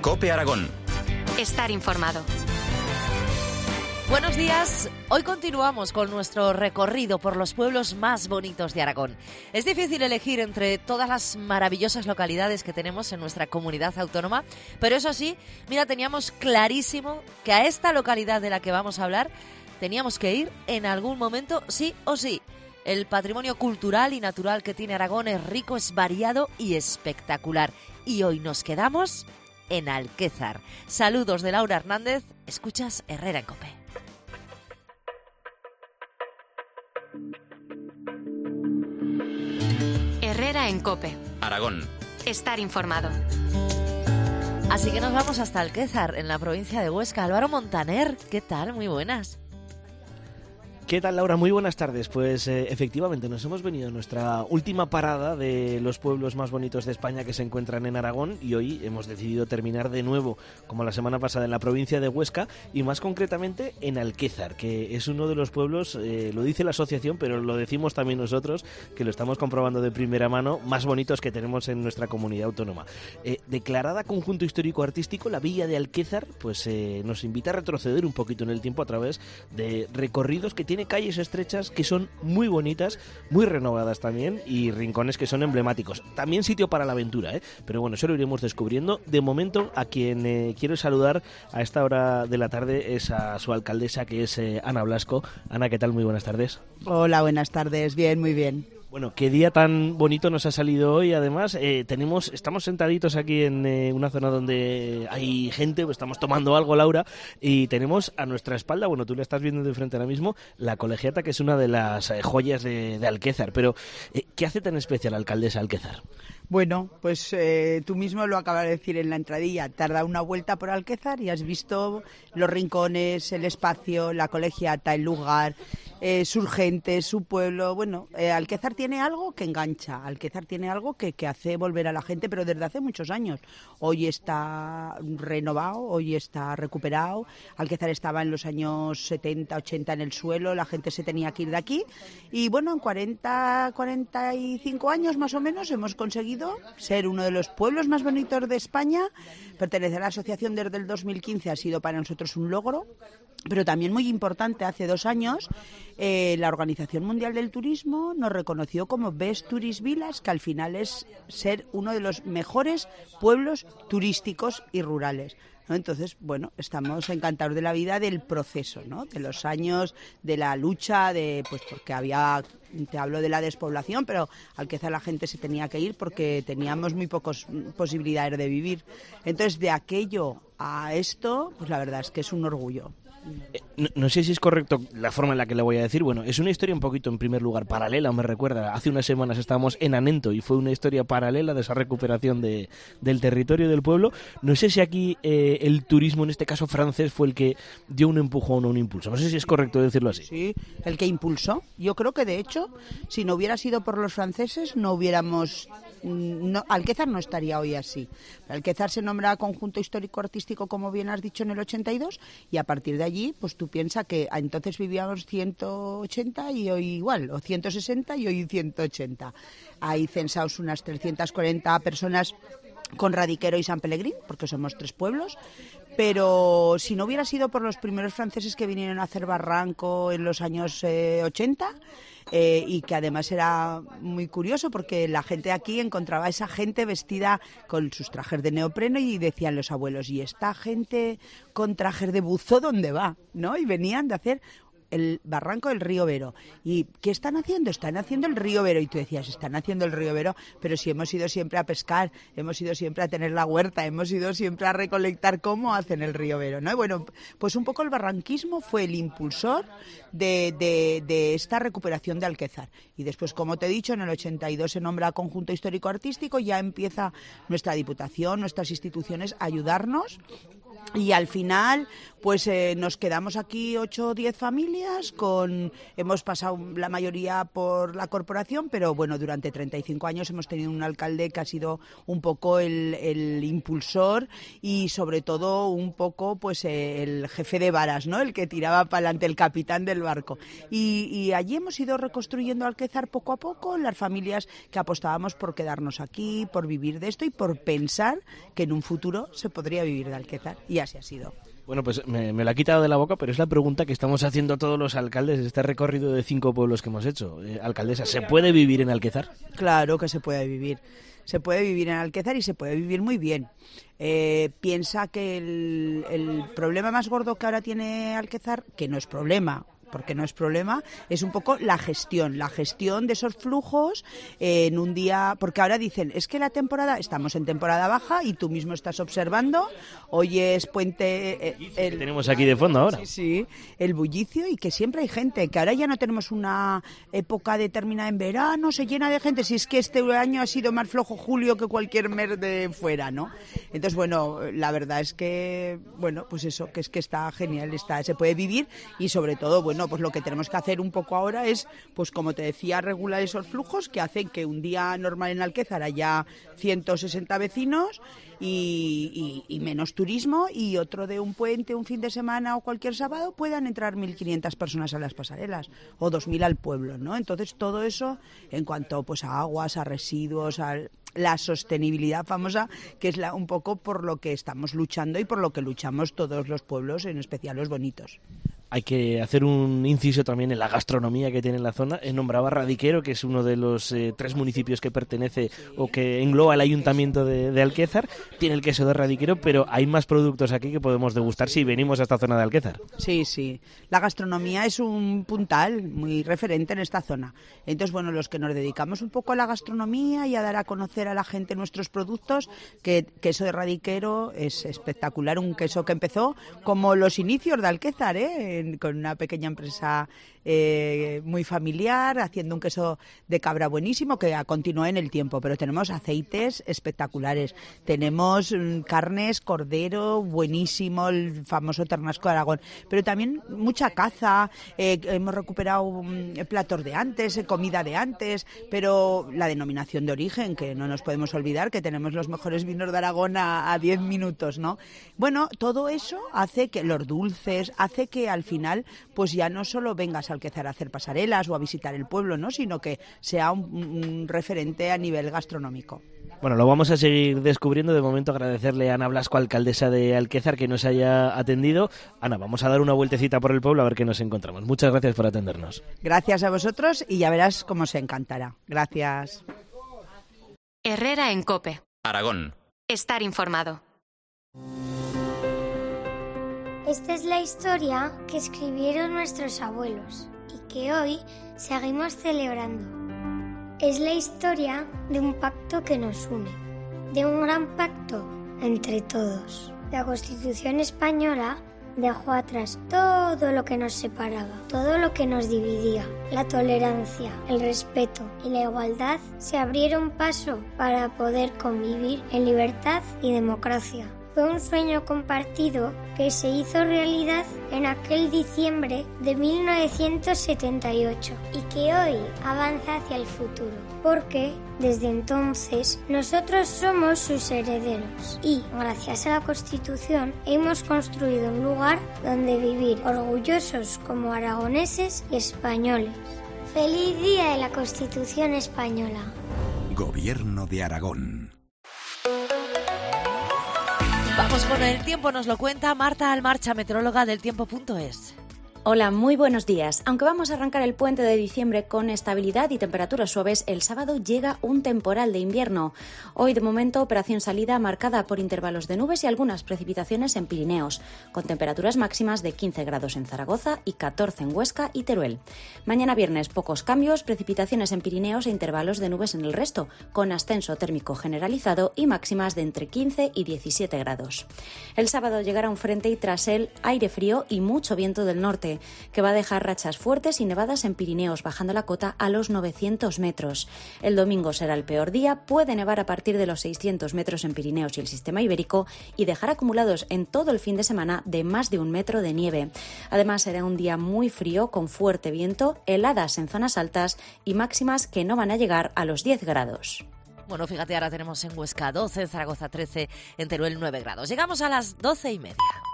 COPE Aragón. Estar informado. Buenos días. Hoy continuamos con nuestro recorrido por los pueblos más bonitos de Aragón. Es difícil elegir entre todas las maravillosas localidades que tenemos en nuestra comunidad autónoma, pero eso sí, mira, teníamos clarísimo que a esta localidad de la que vamos a hablar teníamos que ir en algún momento, sí o sí. El patrimonio cultural y natural que tiene Aragón es rico, es variado y espectacular. Y hoy nos quedamos en Alquézar. Saludos de Laura Hernández. Escuchas Herrera en COPE. Herrera en COPE. Aragón. Estar informado. Así que nos vamos hasta Alquézar, en la provincia de Huesca. Álvaro Montaner, ¿qué tal? Muy buenas. ¿Qué tal, Laura? Muy buenas tardes. Pues efectivamente nos hemos venido a nuestra última parada de los pueblos más bonitos de España que se encuentran en Aragón, y hoy hemos decidido terminar de nuevo, como la semana pasada, en la provincia de Huesca y más concretamente en Alquézar, que es uno de los pueblos, lo dice la asociación, pero lo decimos también nosotros, que lo estamos comprobando de primera mano, más bonitos que tenemos en nuestra comunidad autónoma. Declarada conjunto histórico-artístico, la villa de Alquézar pues nos invita a retroceder un poquito en el tiempo a través de recorridos que tiene calles estrechas que son muy bonitas, muy renovadas también, y rincones que son emblemáticos. También sitio para la aventura, pero bueno, eso lo iremos descubriendo. De momento, a quien quiero saludar a esta hora de la tarde es a su alcaldesa, que es Ana Blasco. Ana, ¿qué tal? Muy buenas tardes. Hola, buenas tardes. Bien, muy bien. Bueno, qué día tan bonito nos ha salido hoy. Además, estamos sentaditos aquí en una zona donde hay gente, pues estamos tomando algo, Laura, y tenemos a nuestra espalda, bueno, tú la estás viendo de frente ahora mismo, la Colegiata, que es una de las joyas de Alquézar. Pero, ¿qué hace tan especial, alcaldesa, Alquézar? Bueno, pues tú mismo lo acabas de decir en la entradilla. Te has dado una vuelta por Alquézar y has visto los rincones, el espacio, la Colegiata, el lugar, sus gentes, su pueblo. Bueno, Alquézar tiene algo que engancha, Alquézar tiene algo que hace volver a la gente, pero desde hace muchos años. Hoy está renovado, hoy está recuperado. Alquézar estaba en los años 70, 80 en el suelo, la gente se tenía que ir de aquí. Y bueno, en 45 años más o menos hemos conseguido ser uno de los pueblos más bonitos de España. Pertenecer a la asociación desde el 2015 ha sido para nosotros un logro, pero también muy importante. Hace 2 años la Organización Mundial del Turismo nos reconoció como Best Tourist Village, que al final es ser uno de los mejores pueblos turísticos y rurales, ¿no? Entonces, bueno, estamos encantados de la vida, del proceso, ¿no? De los años, de la lucha, pues porque te hablo de la despoblación, pero Alquézar la gente se tenía que ir porque teníamos muy pocas posibilidades de vivir. Entonces, de aquello a esto, pues la verdad es que es un orgullo. No sé si es correcto la forma en la que le voy a decir. Bueno, es una historia un poquito, en primer lugar, paralela. Me recuerda, hace unas semanas estábamos en Anento y fue una historia paralela de esa recuperación del territorio del pueblo. No sé si aquí el turismo, en este caso francés, fue el que dio un empujón o un impulso. No sé si es correcto decirlo así. Sí, el que impulsó. Yo creo que, de hecho, si no hubiera sido por los franceses, Alquézar no estaría hoy así. Alquézar se nombra conjunto histórico-artístico, como bien has dicho, en el 82, y a partir de allí, pues tú piensas que entonces vivíamos 180 y hoy igual, o 160 y hoy 180. Hay censados unas 340 personas con Radiquero y San Pelegrín, porque somos 3 pueblos. Pero si no hubiera sido por los primeros franceses que vinieron a hacer barranco en los años 80, y que además era muy curioso porque la gente aquí encontraba a esa gente vestida con sus trajes de neopreno y decían los abuelos, ¿y esta gente con trajes de buzo dónde va? ¿No? Y venían de hacer el barranco del río Vero. ¿Y qué están haciendo? Están haciendo el río Vero. Y tú decías, están haciendo el río Vero, pero si hemos ido siempre a pescar, hemos ido siempre a tener la huerta, hemos ido siempre a recolectar cómo hacen el río Vero, ¿no? Y bueno, pues un poco el barranquismo fue el impulsor de esta recuperación de Alquézar. Y después, como te he dicho, en el 82 se nombra conjunto histórico-artístico, ya empieza nuestra Diputación, nuestras instituciones a ayudarnos Y al final, pues nos quedamos aquí 8 o 10 familias, hemos pasado la mayoría por la corporación, pero bueno, durante 35 años hemos tenido un alcalde que ha sido un poco el impulsor y sobre todo un poco pues el jefe de varas, ¿no? El que tiraba para adelante, el capitán del barco. Y allí hemos ido reconstruyendo Alquezar poco a poco, las familias que apostábamos por quedarnos aquí, por vivir de esto y por pensar que en un futuro se podría vivir de Alquezar. Y así ha sido. Bueno, pues me lo ha quitado de la boca, pero es la pregunta que estamos haciendo todos los alcaldes de este recorrido de 5 pueblos que hemos hecho. Alcaldesa, ¿se puede vivir en Alquezar? Claro que se puede vivir. Se puede vivir en Alquezar y se puede vivir muy bien. Piensa que el problema más gordo que ahora tiene Alquezar, que no es problema, porque no es problema, es un poco la gestión de esos flujos en un día, porque ahora dicen, es que estamos en temporada baja y tú mismo estás observando, hoy es puente... que tenemos aquí de fondo ahora. Sí, el bullicio y que siempre hay gente, que ahora ya no tenemos una época determinada en verano, se llena de gente, si es que este año ha sido más flojo julio que cualquier mes de fuera, ¿no? Entonces, bueno, la verdad es que, bueno, pues eso, que es que está genial, se puede vivir y sobre todo, bueno, pues lo que tenemos que hacer un poco ahora es, pues como te decía, regular esos flujos que hacen que un día normal en Alquezar haya 160 vecinos y menos turismo, y otro de un puente, un fin de semana o cualquier sábado puedan entrar 1.500 personas a las pasarelas o 2.000 al pueblo, ¿no? Entonces todo eso en cuanto pues a aguas, a residuos, a la sostenibilidad famosa, que es un poco por lo que estamos luchando y por lo que luchamos todos los pueblos, en especial los bonitos. Hay que hacer un inciso también en la gastronomía que tiene la zona. Nombraba Radiquero, que es uno de los 3 municipios que pertenece o que engloba el ayuntamiento de Alquezar. Tiene el queso de Radiquero, pero hay más productos aquí que podemos degustar si venimos a esta zona de Alquezar. Sí, sí. La gastronomía es un puntal muy referente en esta zona. Entonces, bueno, los que nos dedicamos un poco a la gastronomía y a dar a conocer a la gente nuestros productos, que queso de Radiquero es espectacular, un queso que empezó como los inicios de Alquezar, con una pequeña empresa muy familiar, haciendo un queso de cabra buenísimo que continuó en el tiempo, pero tenemos aceites espectaculares, tenemos carnes, cordero buenísimo, el famoso ternasco de Aragón, pero también mucha caza, hemos recuperado platos de antes, comida de antes, pero la denominación de origen, que no nos podemos olvidar que tenemos los mejores vinos de Aragón a 10 minutos, ¿no? Bueno, todo eso hace que los dulces, hace que al final pues ya no solo vengas a Alquezar a hacer pasarelas o a visitar el pueblo, ¿no? Sino que sea un referente a nivel gastronómico. Bueno, lo vamos a seguir descubriendo. De momento agradecerle a Ana Blasco, alcaldesa de Alquezar, que nos haya atendido. Ana, vamos a dar una vueltecita por el pueblo a ver qué nos encontramos. Muchas gracias por atendernos. Gracias a vosotros y ya verás cómo se encantará. Gracias. Herrera en COPE. Aragón. Estar informado. Esta es la historia que escribieron nuestros abuelos y que hoy seguimos celebrando. Es la historia de un pacto que nos une, de un gran pacto entre todos. La Constitución española dejó atrás todo lo que nos separaba, todo lo que nos dividía. La tolerancia, el respeto y la igualdad se abrieron paso para poder convivir en libertad y democracia. Fue un sueño compartido que se hizo realidad en aquel diciembre de 1978 y que hoy avanza hacia el futuro, porque desde entonces nosotros somos sus herederos y, gracias a la Constitución, hemos construido un lugar donde vivir orgullosos como aragoneses y españoles. ¡Feliz Día de la Constitución Española! Gobierno de Aragón. Vamos con el tiempo, nos lo cuenta Marta Almarcha, meteoróloga del tiempo.es. Hola, muy buenos días. Aunque vamos a arrancar el puente de diciembre con estabilidad y temperaturas suaves, el sábado llega un temporal de invierno. Hoy, de momento, operación salida marcada por intervalos de nubes y algunas precipitaciones en Pirineos, con temperaturas máximas de 15 grados en Zaragoza y 14 en Huesca y Teruel. Mañana viernes, pocos cambios, precipitaciones en Pirineos e intervalos de nubes en el resto, con ascenso térmico generalizado y máximas de entre 15 y 17 grados. El sábado llegará un frente y tras él aire frío y mucho viento del norte. noche, que va a dejar rachas fuertes y nevadas en Pirineos, bajando la cota a los 900 metros. El domingo será el peor día, puede nevar a partir de los 600 metros en Pirineos y el sistema ibérico y dejar acumulados en todo el fin de semana de más de 1 metro de nieve. Además, será un día muy frío, con fuerte viento, heladas en zonas altas y máximas que no van a llegar a los 10 grados. Bueno, fíjate, ahora tenemos en Huesca 12, en Zaragoza 13, en Teruel 9 grados. Llegamos a las 12:30.